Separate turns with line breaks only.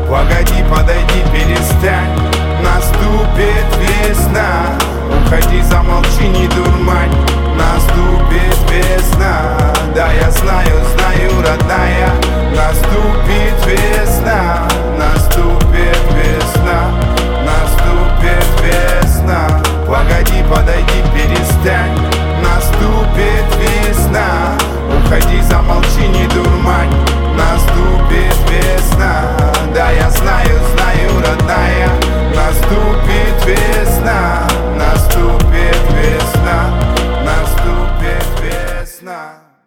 Погоди, подойди, перестань, наступит весна. Уходи, замолчи, не дурмань, наступит весна. Да, я знаю, знаю, родная, наступит весна.